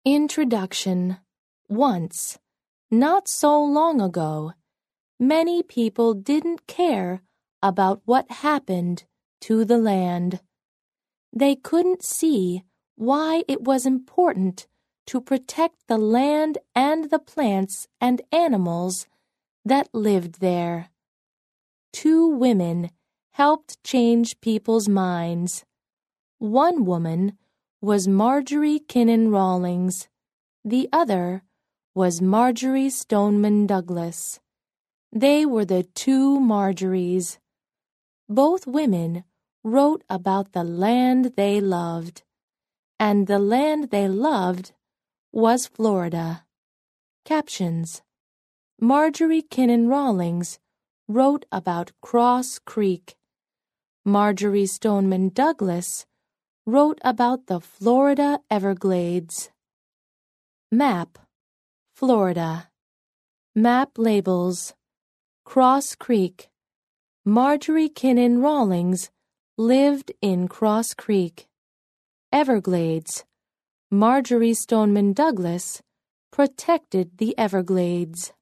Introduction. Once, not so long ago, many people didn't care about what happened to the land. They couldn't see why it was important to protect the land and the plants and animals that lived there. Two women helped change people's minds. One woman was Marjorie Kinnan Rawlings. The other was Marjorie Stoneman Douglas. They were the two Marjories. Both women wrote about the land they loved, and the land they loved was Florida. Captions. Marjorie Kinnan Rawlings wrote about Cross Creek. Marjorie Stoneman Douglas wrote about the Florida Everglades. Map, Florida. Map labels. Cross Creek. Marjorie Kinnan Rawlings lived in Cross Creek. Everglades. Marjorie Stoneman Douglas protected the Everglades.